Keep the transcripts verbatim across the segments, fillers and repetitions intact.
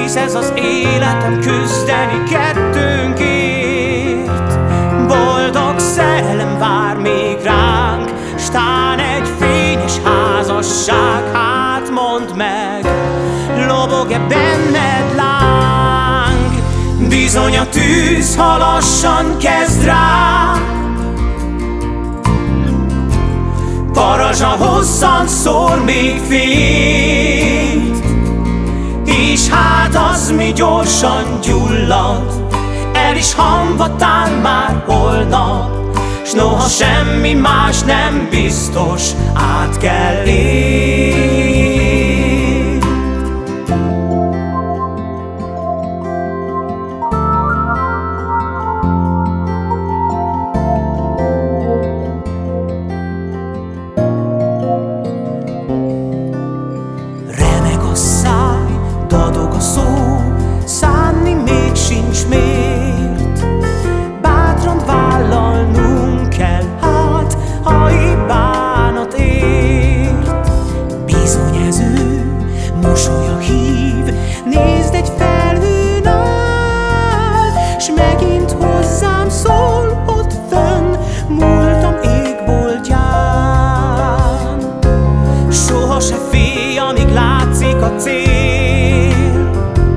hisz ez az életem, küzdeni kettőnkért. Boldog szerelem vár még ránk, s tán egy fényes házasság. Hát mondd meg, lobog-e benned láng? Bizony a tűz, ha lassan kezd rá, parazsa hosszan szól még fényt, és hát az mi gyorsan gyullad, el is hamvatán már holnap, s noha semmi más nem biztos, át kell élni. Remeg a száj, dadog a szó, szánni még sincs miért. Bátran vállalnunk kell, hát ha épp bánat ért. Bizony ez ő, mosolya hív, nézd, egy felhőn áll, s megint hozzám szól ott fönn, múltam égboltján. Soha se félj, amíg látszik a cél,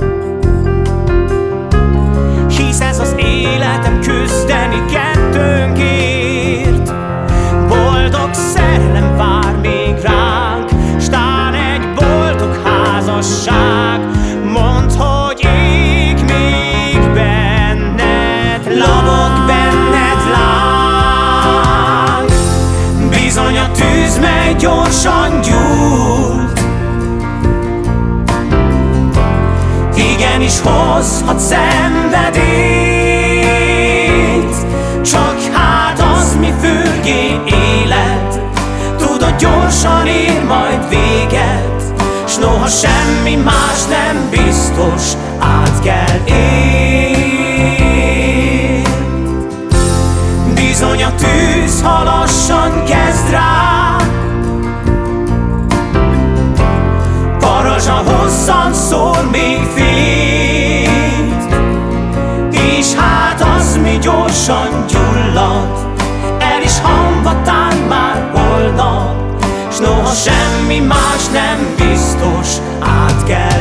hisz ez az életem, küzdeni kettőnkért. Boldog szerelem vár még ránk, s tán egy boldog házasság. Mondd, hogy ég még benned, lobog benned láng. Bizony a tűz, mely gyorsan gyújt, igenis hozhat szenvedélyt. Csak hát az mi fürgén élet, tudod, gyorsan ér majd véget, s noha semmi más nem biztos, át kell élni. Bizony a tűz, ha lassan kezd rá, parazsa hosszan szól még fényt, és hát az mi gyorsan gyullad, el is hamvatán már holnap, s noha semmi más nem biztos, át kell